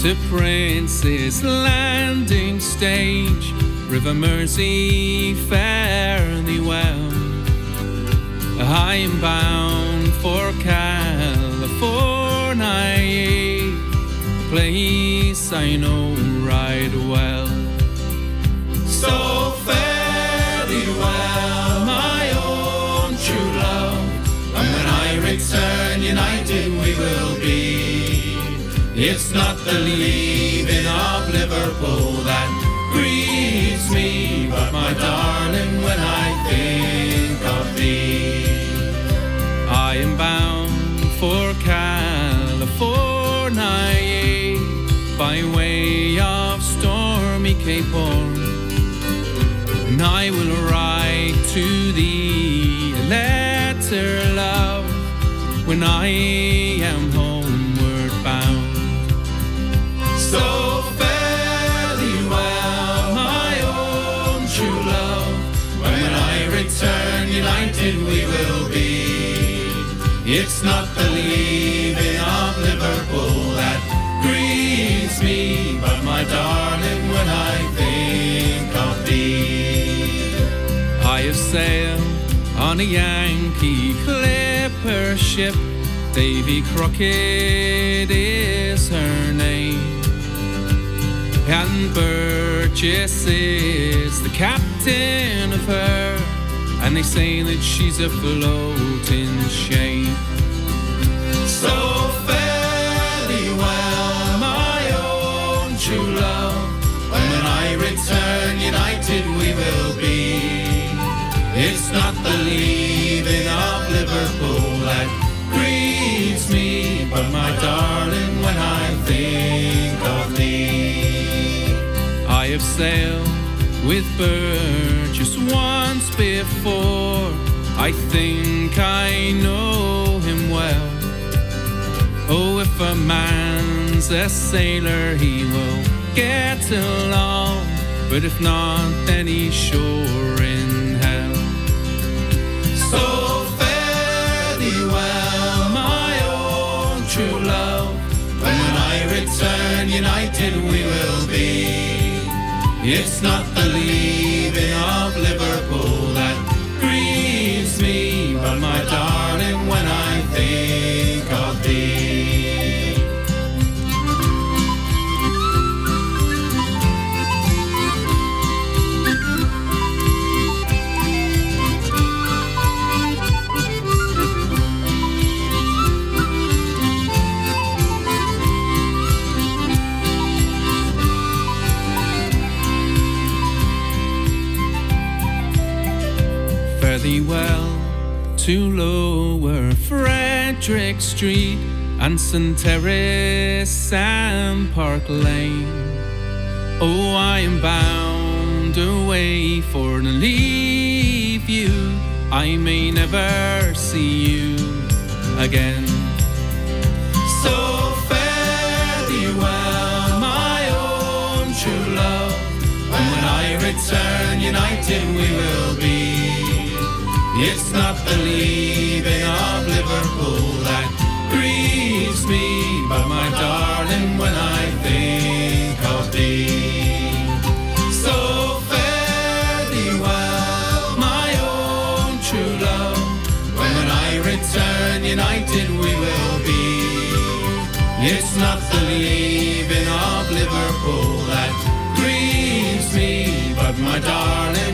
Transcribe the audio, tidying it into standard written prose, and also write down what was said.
to Prince's Landing Stage, River Mersey, fare thee well. I am bound for California, a place I know right well. So fare thee well, my own true love, and when I return, united we will be. It's not the leaving of Liverpool that grieves me, but my darling, when I think of thee. I am bound for California, by way of stormy Cape Horn, and I will write to thee a letter, love, when I am homeward bound. So fare thee well, my own true love, when I return, united we will be. It's not the leaving of Liverpool that grieves me, but my darling, when I think of thee. I have sailed on a Yankee clipper ship, Davy Crockett is her name, and Burgess is the captain of her, and they say that she's a floating shame. So fare thee well, my own true love, when I return, united we will be. It's not the leaving of Liverpool that grieves me, but my darling, when I think of thee. I have sailed with Burgess once before, I think I know him well. Oh, if a man's a sailor, he will get along, but if not, then he's sure in hell. So fare thee well, my own true love, when I return, united we will be. It's not the leaving of Liverpool that grieves me, but my darling, when I think of thee. Fare thee well to Lower Frederick Street and St. Terrace and Park Lane. Oh, I am bound away for to leave you, I may never see you again. So fare thee well, my own true love, and when I return, united we will be. It's not the leaving of Liverpool that grieves me, but my darling, when I think of thee. So fare thee well, my own true love, when I return, united we will be. It's not the leaving of Liverpool that grieves me, but my darling,